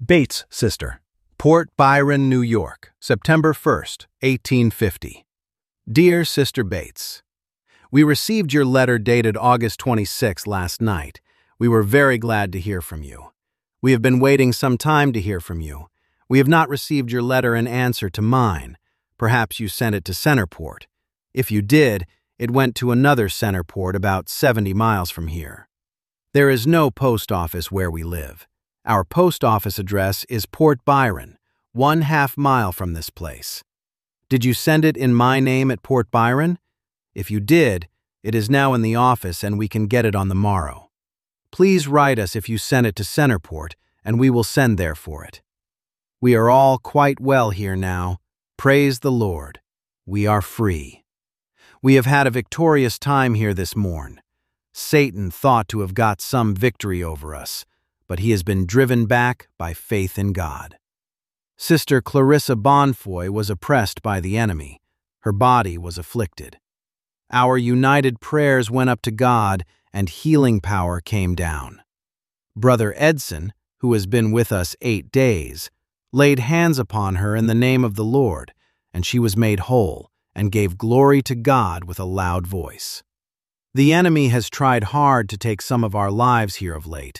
Bates, Sister. Port Byron, New York, September 1st, 1850. Dear Sister Bates, we received your letter dated August 26 last night. We were very glad to hear from you. We have been waiting some time to hear from you. We have not received your letter in answer to mine. Perhaps you sent it to Centerport. If you did, it went to another Centerport about 70 miles from here. There is no post office where we live. Our post office address is Port Byron, 1/2 mile from this place. Did you send it in my name at Port Byron? If you did, it is now in the office and we can get it on the morrow. Please write us if you sent it to Centerport, and we will send there for it. We are all quite well here now. Praise the Lord. We are free. We have had a victorious time here this morn. Satan thought to have got some victory over us, but he has been driven back by faith in God. Sister Clarissa Bonfoy was oppressed by the enemy. Her body was afflicted. Our united prayers went up to God, and healing power came down. Brother Edson, who has been with us 8 days, laid hands upon her in the name of the Lord, and she was made whole and gave glory to God with a loud voice. The enemy has tried hard to take some of our lives here of late.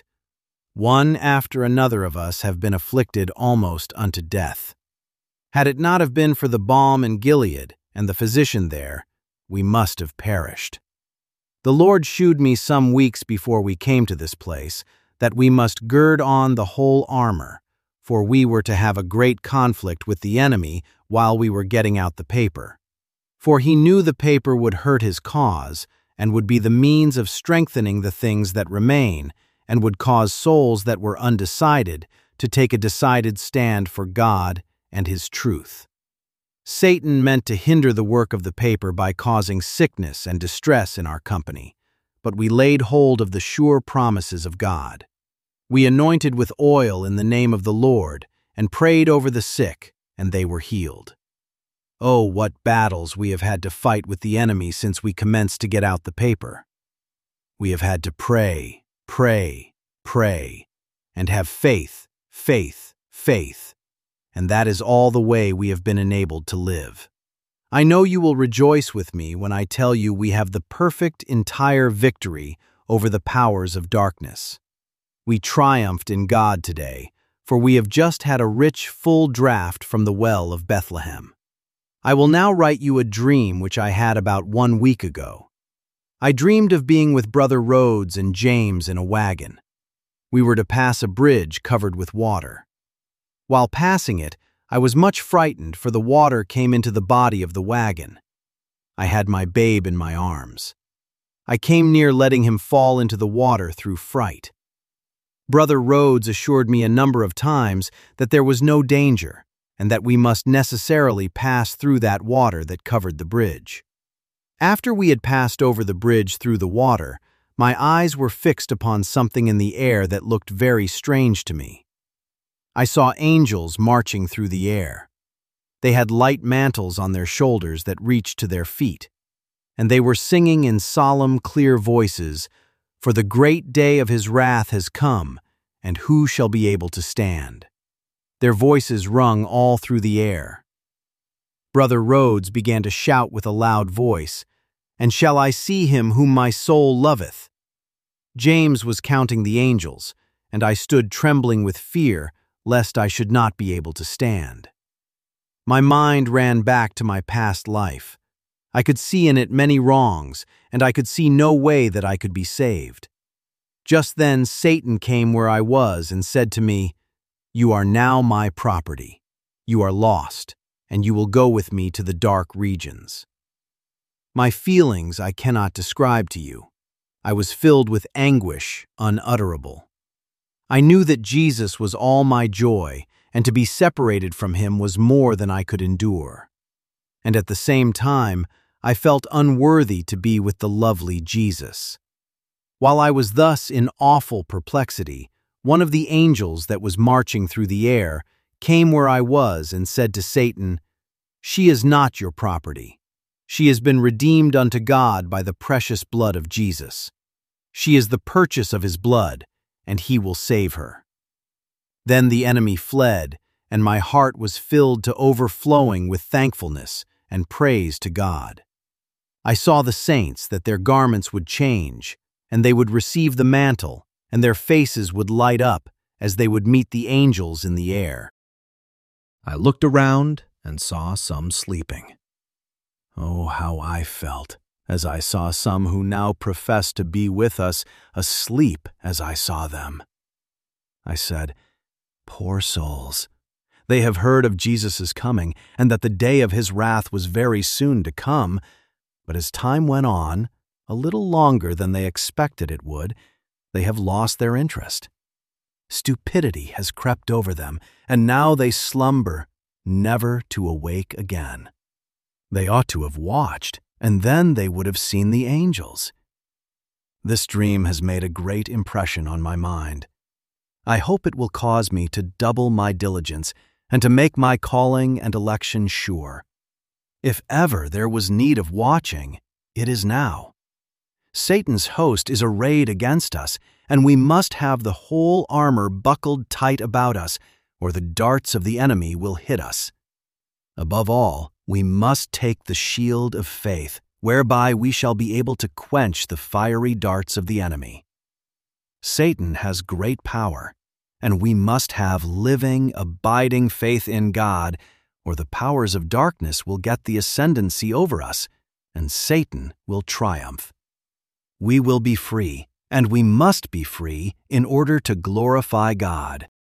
One after another of us have been afflicted almost unto death. Had it not have been for the balm in Gilead and the physician there, we must have perished. The Lord shewed me some weeks before we came to this place that we must gird on the whole armor, for we were to have a great conflict with the enemy while we were getting out the paper. For he knew the paper would hurt his cause and would be the means of strengthening the things that remain, and would cause souls that were undecided to take a decided stand for God and His truth. Satan meant to hinder the work of the paper by causing sickness and distress in our company, but we laid hold of the sure promises of God. We anointed with oil in the name of the Lord and prayed over the sick, and they were healed. Oh, what battles we have had to fight with the enemy since we commenced to get out the paper. We have had to pray, and have faith, and that is all the way we have been enabled to live. I know you will rejoice with me when I tell you we have the perfect, entire victory over the powers of darkness. We triumphed in God today, for we have just had a rich, full draught from the well of Bethlehem. I will now write you a dream which I had about 1 week ago. I dreamed of being with Brother Rhodes and James in a wagon. We were to pass a bridge covered with water. While passing it, I was much frightened, for the water came into the body of the wagon. I had my babe in my arms. I came near letting him fall into the water through fright. Brother Rhodes assured me a number of times that there was no danger, and that we must necessarily pass through that water that covered the bridge. After we had passed over the bridge through the water, my eyes were fixed upon something in the air that looked very strange to me. I saw angels marching through the air. They had light mantles on their shoulders that reached to their feet, and they were singing in solemn, clear voices, "For the great day of His wrath has come, and who shall be able to stand?" Their voices rung all through the air. Brother Rhodes began to shout with a loud voice, "And shall I see Him whom my soul loveth?" James was counting the angels, and I stood trembling with fear, lest I should not be able to stand. My mind ran back to my past life. I could see in it many wrongs, and I could see no way that I could be saved. Just then Satan came where I was and said to me, "You are now my property. You are lost, and you will go with me to the dark regions." My feelings I cannot describe to you. I was filled with anguish unutterable. I knew that Jesus was all my joy, and to be separated from Him was more than I could endure. And at the same time, I felt unworthy to be with the lovely Jesus. While I was thus in awful perplexity, one of the angels that was marching through the air came where I was and said to Satan, "She is not your property. She has been redeemed unto God by the precious blood of Jesus. She is the purchase of His blood, and He will save her." Then the enemy fled, and my heart was filled to overflowing with thankfulness and praise to God. I saw the saints that their garments would change, and they would receive the mantle, and their faces would light up as they would meet the angels in the air. I looked around and saw some sleeping. Oh, how I felt as I saw some who now professed to be with us asleep as I saw them. I said, "Poor souls. They have heard of Jesus' coming and that the day of his wrath was very soon to come, but as time went on, a little longer than they expected it would, they have lost their interest. Stupidity has crept over them, and now they slumber, never to awake again. They ought to have watched, and then they would have seen the angels." This dream has made a great impression on my mind. I hope it will cause me to double my diligence and to make my calling and election sure. If ever there was need of watching, it is now. Satan's host is arrayed against us, and we must have the whole armor buckled tight about us, or the darts of the enemy will hit us. Above all, we must take the shield of faith, whereby we shall be able to quench the fiery darts of the enemy. Satan has great power, and we must have living, abiding faith in God, or the powers of darkness will get the ascendancy over us, and Satan will triumph. We will be free, and we must be free in order to glorify God.